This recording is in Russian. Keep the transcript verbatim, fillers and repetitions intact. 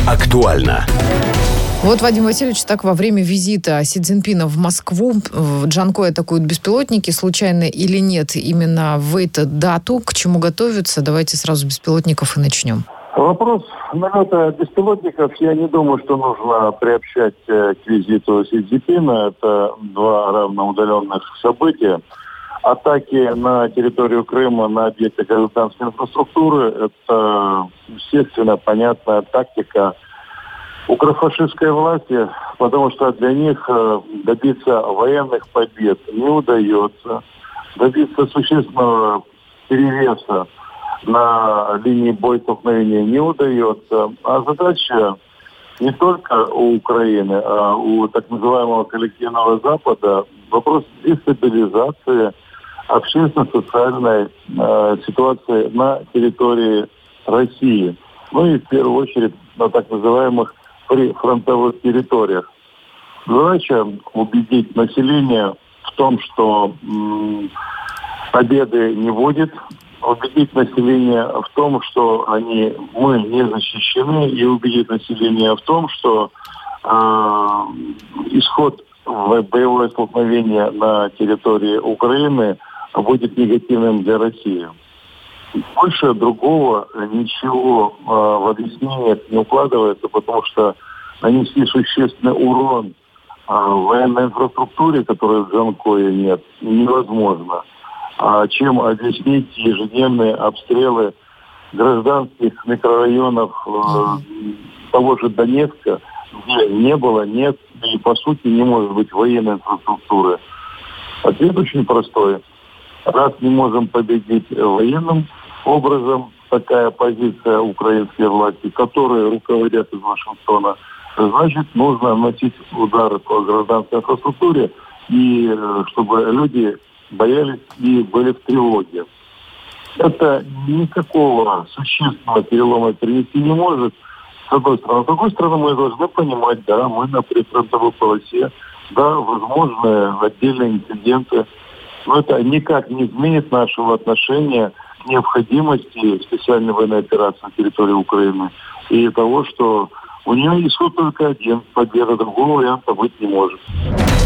Актуально. Вот, Вадим Васильевич, так во время визита Си Цзиньпина в Москву в Джанкой атакуют беспилотники, случайно или нет, именно в эту дату, к чему готовятся? Давайте сразу с беспилотников и начнем. Вопрос налета беспилотников, я не думаю, что нужно приобщать к визиту Си Цзиньпина. Это два равноудаленных события. Атаки на территорию Крыма, на объекты гражданской инфраструктуры – это, естественно, понятная тактика укрофашистской власти, потому что для них добиться военных побед не удается, добиться существенного перевеса на линии боестолкновения не удается. А задача не только у Украины, а у так называемого коллективного Запада вопрос дестабилизации общественно-социальной э, ситуации на территории России. Ну и в первую очередь на так называемых прифронтовых территориях. Задача убедить население в том, что м, победы не будет, убедить население в том, что они, мы не защищены, и убедить население в том, что э, исход в боевое столкновение на территории Украины будет негативным для России. Больше другого ничего э, в объяснениях не укладывается, потому что нанести существенный урон э, военной инфраструктуре, которой в Джанкое нет, невозможно. А чем объяснить ежедневные обстрелы гражданских микрорайонов э, того же Донецка, где не было, нет и по сути не может быть военной инфраструктуры? Ответ очень простой. Раз не можем победить военным образом, такая позиция украинской власти, которые руководят из Вашингтона, значит, нужно наносить удары по гражданской инфраструктуре, и чтобы люди боялись и были в тревоге. Это никакого существенного перелома принести не может, с одной стороны. С другой стороны, мы должны понимать, да, мы на прифронтовой полосе, да, возможны отдельные инциденты, но это никак не изменит нашего отношения к необходимости специальной военной операции на территории Украины и того, что у нее исход только один, победа, другого варианта быть не может.